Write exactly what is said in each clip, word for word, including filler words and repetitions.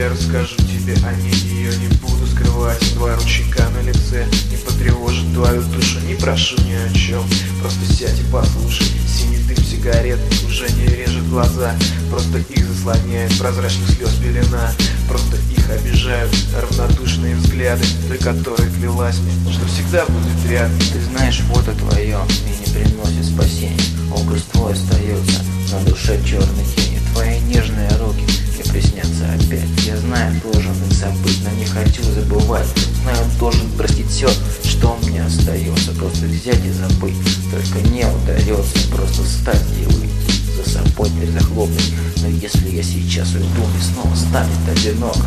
я расскажу тебе о ней, ее не буду скрывать. Два ручейка на лице не потревожит твою душу. Не прошу ни о чем, просто сядь и послушай. Синий дым сигарет уже не режет глаза, просто их заслоняет прозрачных слез пелена. Просто их обижают равнодушные взгляды той, которая клялась мне, что всегда будет рядом. Ты знаешь, фото твое мне не приносит спасения. Образ твой остается на душе черной тени. Твои нежные руки мне приснятся опять. Я знаю, должен их забыть, но не хочу забывать. Знаю, должен простить все, что мне остается. Просто взять и забыть, только не удается. Просто встать и уйти, за собой дверь захлопнуть. Но если я сейчас уйду, мне снова станет одиноко.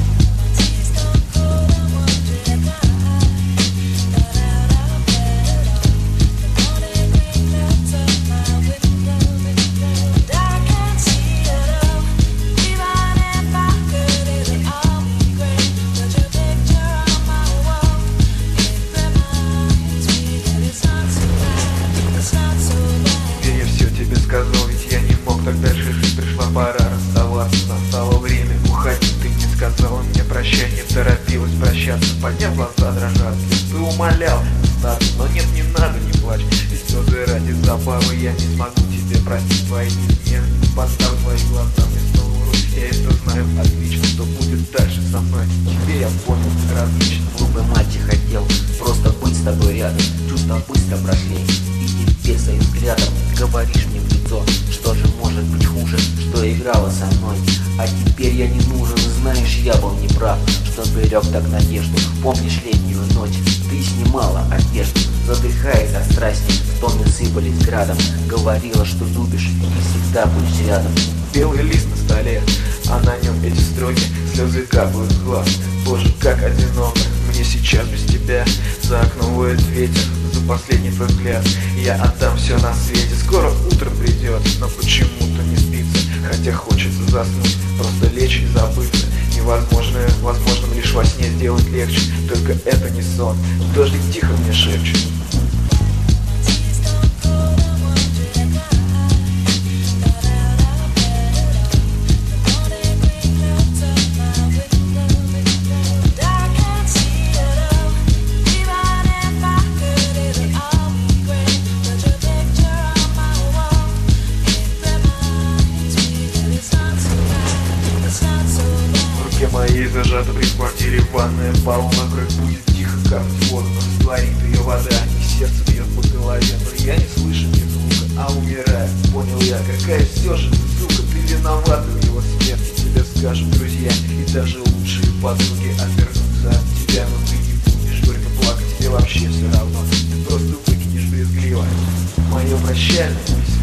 Сказал, ведь я не мог так дальше жить. Пришла пора расставаться, настало время уходить. Ты не сказала мне прощай, не торопилась прощаться. Подняв глаза дрожат, ты умолял остаться. Но нет, не надо, не плачь, ведь слезы ради забавы. Я не смогу тебе простить твои измены. Поставь твои глаза мне снова в руки. Я это знаю отлично, что будет дальше со мной. Теперь я понял различно. Глупой мальчик хотел просто быть с тобой рядом. Чувства быстро прошли, и теперь своим взглядом говоришь мне в лицо, что же может быть хуже, что играла со мной. А теперь я не нужен, знаешь, я был неправ, что берег так надежду. Помнишь летнюю ночь, ты снимала одежду, задыхаясь от страсти, стоны сыпались градом. Говорила, что любишь и всегда будешь рядом. Белый лист на столе, а на нем эти строки, слезы капают с глаз. Боже, как одиноко мне сейчас без тебя. За окном воет ветер, за последний твой взгляд. Я отдам все на свете, скоро утро придет, но почему-то не спится, хотя хочется заснуть, просто лечь и забыться. Невозможное возможным лишь во сне сделать легче, только это не сон. Дождик тихо мне шепчет. Моей зажата при квартире ванная, пол накрыт, будет тихо капать воздух, растворит ее вода, и сердце бьет по голове, но я не слышу ни звука, а умираю. Понял я, какая все же ты, сука, ты виновата в его смерти. Тебе скажут друзья и даже лучшие подруги отвернутся от тебя, но ты не будешь горько плакать, тебе вообще все равно, ты просто выкинешь брезгливо мое прощальное письмо.